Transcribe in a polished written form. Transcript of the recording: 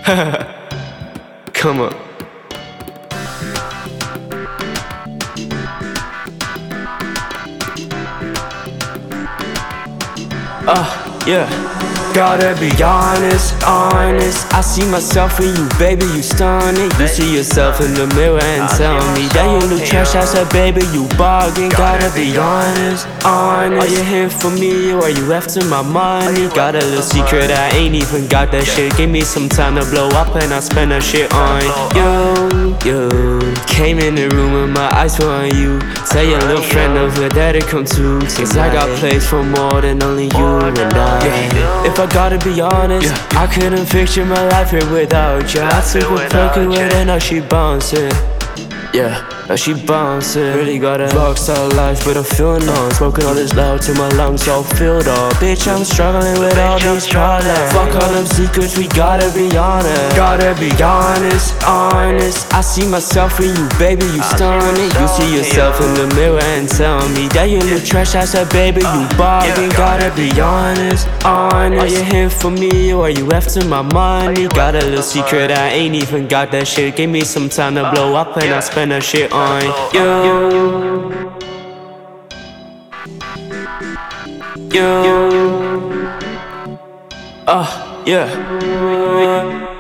Come on. Yeah. Gotta be honest. I see myself in you, baby, you stunning. You see yourself in the mirror and tell me that you look trash. I said, baby, you bargain. Gotta be honest. Are you here for me or are you after my money? Got a little secret, I ain't even got that shit. Give me some time to blow up and I spend that shit on you. Came in the room with my eyes were on you. Tell your little friend over there to come too. Cause I got place for more than only you and I. If I gotta be honest, I couldn't picture my life here without you. I took a peek at it and now she bouncing. Yeah, now she bouncing. Really got a rockstar life, but I'm feeling on. Smoking all this loud till my lungs all filled up. Bitch, I'm struggling with all these problems. Fuck all them secrets, we gotta be honest. Gotta be honest. I see myself in you, baby, you stunning. You see yourself in the mirror and tell me that you look trash. I said, baby, you bargain. Gotta be honest. Are you here for me or are you after my money? Got a little secret, I ain't even got that shit. Give me some time to blow up and I spend that shit on you. Yeah.